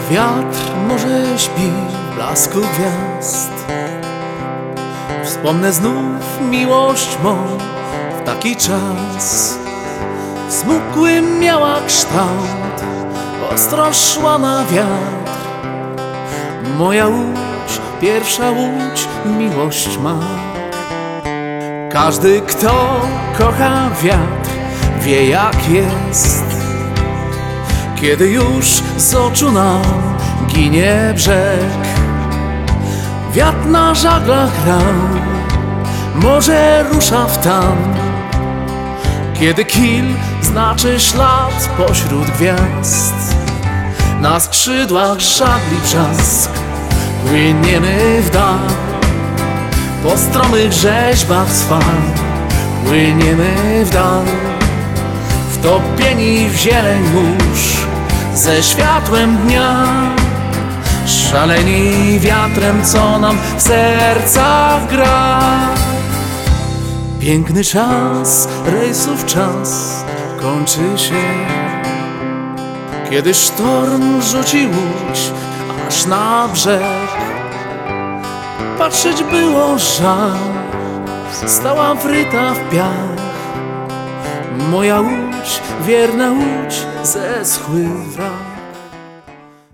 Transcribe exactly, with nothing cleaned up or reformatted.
Wiatr może śpi w blasku gwiazd. Wspomnę znów miłość mą w taki czas. Smukły miała kształt, ostro szła na wiatr. Moja łódź, pierwsza łódź, miłość ma. Każdy, kto kocha wiatr, wie jak jest, kiedy już z oczu nam ginie brzeg. Wiatr na żaglach grał, morze rusza w tam, kiedy kil znaczy ślad pośród gwiazd. Na skrzydłach żagli brzask, płyniemy w dal, po stromych rzeźbach z fal płyniemy w dal, wtopieni w zieleń mórz ze światłem dnia, szaleni wiatrem, co nam w sercach gra. Piękny czas, rejsów czas kończy się, kiedy sztorm rzuci łódź aż na brzeg. Patrzeć było żal, stała wryta w piach. Moja łódź, wierna łódź, zeschły wrak.